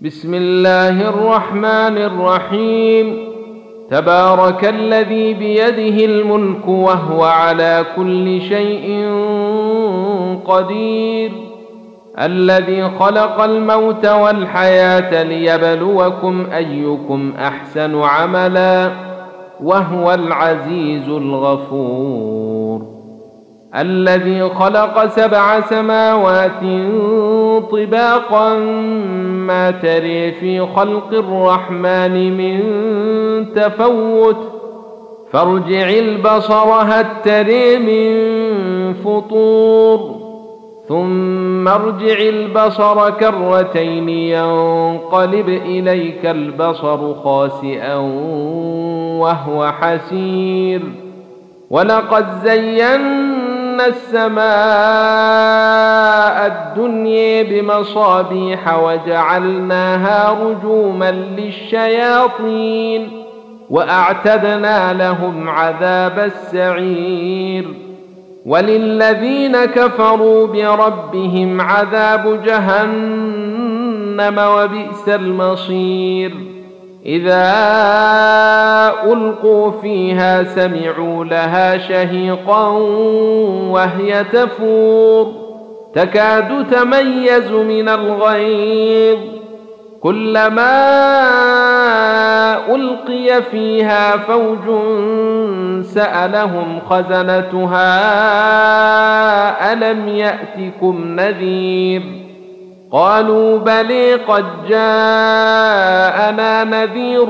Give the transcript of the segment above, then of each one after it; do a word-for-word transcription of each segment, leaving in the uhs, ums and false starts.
بسم الله الرحمن الرحيم. تبارك الذي بيده الملك وهو على كل شيء قدير، الذي خلق الموت والحياة ليبلوكم أيكم أحسن عملا وهو العزيز الغفور، الذي خلق سبع سماوات طباقا ما تري في خلق الرحمن من تفوت، فارجع البصر هل تري من فطور، ثم ارجع البصر كرتين ينقلب إليك البصر خاسئا وهو حسير، ولقد زينا السماء الدنيا بمصابيح وجعلناها رجوما للشياطين وأعتدنا لهم عذاب السعير، وللذين كفروا بربهم عذاب جهنم وبئس المصير. إذا ألقوا فيها سمعوا لها شهيقا وهي تفور تكاد تميز من الغيظ، كلما ألقي فيها فوج سألهم خزنتها ألم يأتكم نذير، قالوا بلى قد جاءنا نذير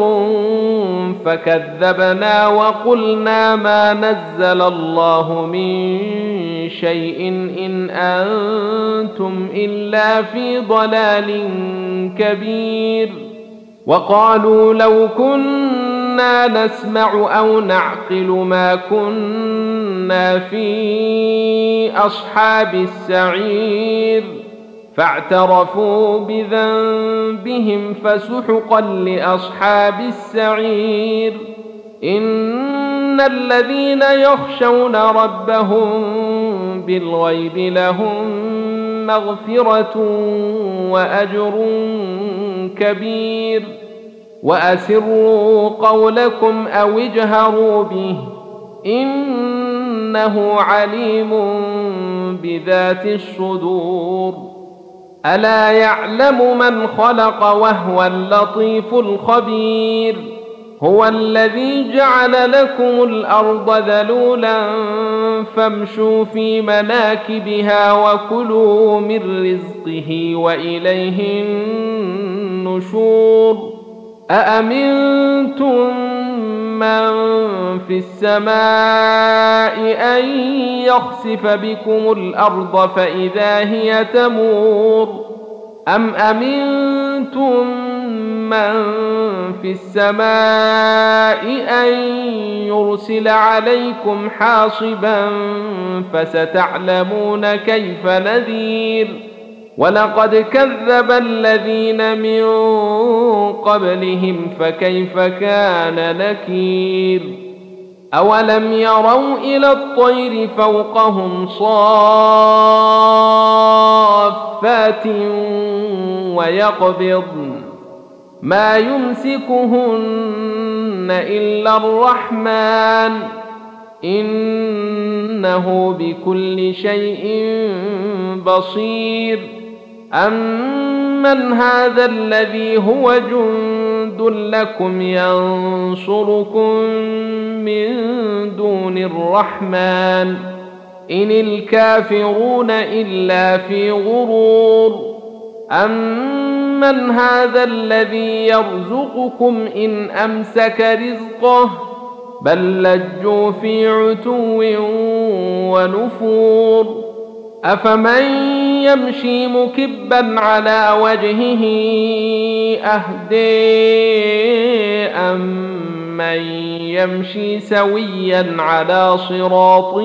فكذبنا وقلنا ما نزل الله من شيء إن أنتم إلا في ضلال كبير، وقالوا لو كنا نسمع أو نعقل ما كنا في أصحاب السعير، فاعترفوا بذنبهم فسحقا لأصحاب السعير. إن الذين يخشون ربهم بالغيب لهم مغفرة وأجر كبير، وأسروا قولكم أو اجهروا به إنه عليم بذات الصدور. ألا يعلم من خلق وهو اللطيف الخبير، هو الذي جعل لكم الأرض ذلولا فامشوا في مناكبها وكلوا من رزقه وإليه النشور. أأمنتم من في السماء أن يخسف بكم الأرض فإذا هي تمور، أم أمنتم من في السماء أن يرسل عليكم حاصبا فستعلمون كيف نذير. ولقد كذب الذين من قبلهم فكيف كان نكير. أولم يروا إلى الطير فوقهم صافات ويقبضن ما يمسكهن إلا الرحمن إنه بكل شيء بصير. أمن هذا الذي هو جند لكم ينصركم من دون الرحمن إن الكافرون إلا في غرور. أمن هذا الذي يرزقكم إن أمسك رزقه بل لجوا في عتو ونفور. أفمن يمشي مكبا على وجهه أهدى أمن يمشي سويا على صراط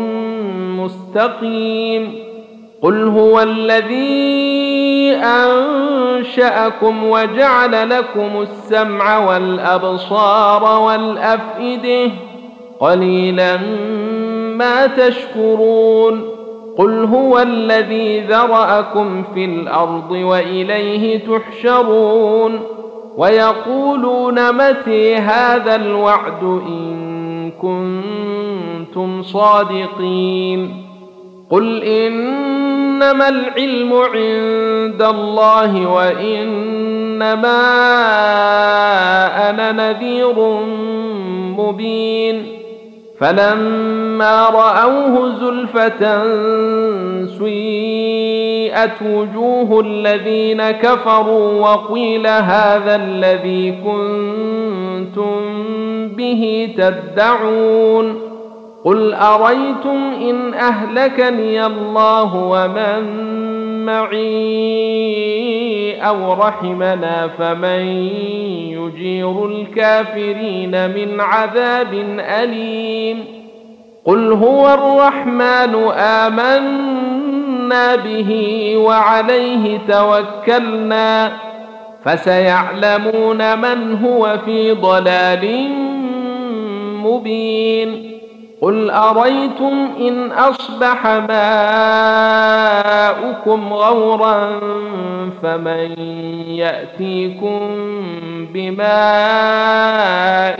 مستقيم. قل هو الذي أنشأكم وجعل لكم السمع والأبصار والأفئدة قليلا ما تشكرون. قل هو الذي ذرأكم في الأرض وإليه تحشرون ويقولون متى هذا الوعد إن كنتم صادقين قل إنما العلم عند الله وإنما أنا نذير مبين فلما رأوه زلفة سيئت وجوه الذين كفروا وقيل هذا الذي كنتم به تدعون قل أريتم إن أهلكني الله ومن معي أو رحمنا فمن يجير الكافرين من عذاب أليم قل هو الرحمن آمنا به وعليه توكلنا فسيعلمون من هو في ضلال مبين قل أريتم إن أصبح ماؤكم غورا فمن يأتيكم بماء